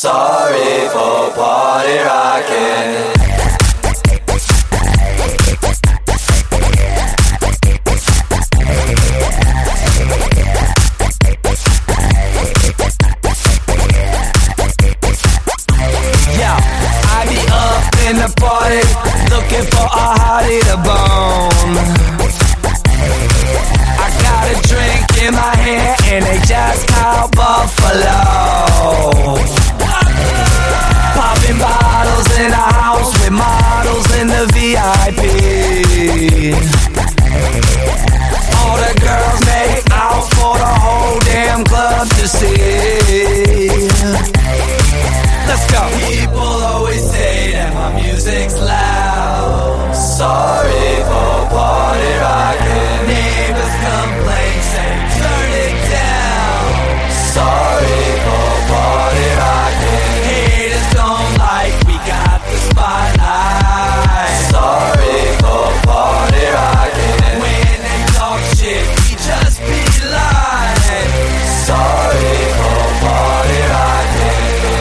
Sorry for party rocking. In the party, looking for a hottie to bone. I got a drink in my hand and they just called Buffalo. Popping bottles in the house with models in the VIP. All the girls make out for the whole damn club to see. Let's go. People always say that my music's loud. Sorry for party rocking. Neighbors complain, say turn it down. Sorry for party rocking. Haters don't like we got the spotlight. Sorry for party rocking. When they talk shit, we just be lying. Sorry for party rocking.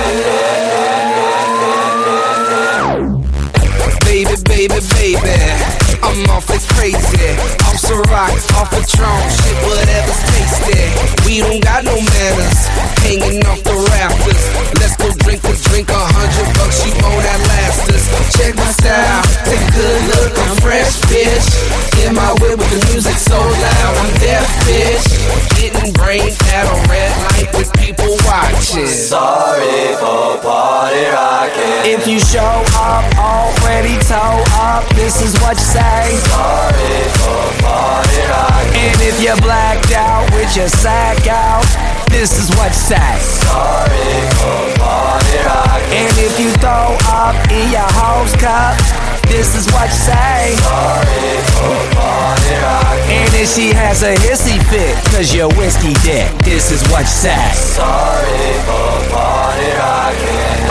Baby, I'm awfully crazy. Off Ciroc, off Patron, shit, whatever's tasty. We don't got no manners, hanging off the rafters. Let's go drink a drink, $100, you won't outlast us. Check my style, take a good look, I'm fresh, bitch. In my whip with the music so loud, I'm deaf, bitch. Getting brains at a red light with people watching. Sorry for party rocking. If you show up already toe up, this is what you say. Sorry for party rocking. And if you're blacked out with your sack out, this is what you say. Sorry for party rocking. And if you throw up in your host cup, this is what you say. Sorry for party rocking. And if she has a hissy fit, cause you're whiskey dick, this is what you say. Sorry for party rocking.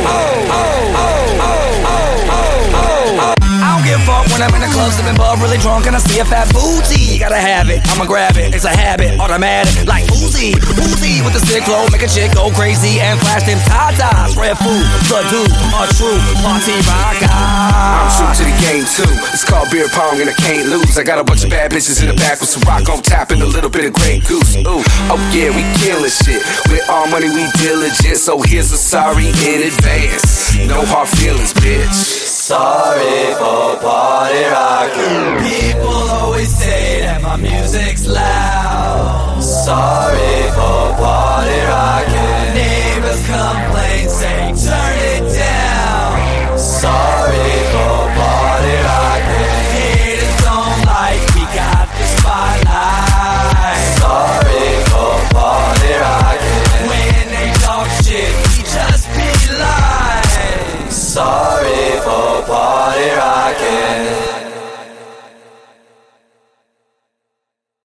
I don't give a fuck when I'm in the club sipping bub, really drunk and I see a fat booty. Gotta have it, I'ma grab it, it's a habit, automatic, like Uzi with the stick flow, make a chick go crazy and flash them tatas. Red food, the dude, a true party rocker. I'm true to the game too. It's called beer pong and I can't lose. I got a bunch of bad bitches in the back with some rock on top and a little bit of Grey Goose. Ooh, oh yeah, we killing shit. With all money we diligent, so here's a sorry in advance. No hard feelings, bitch. Sorry for party rocking. People always say that my music's loud. Sorry for party rocking. Neighbors complain.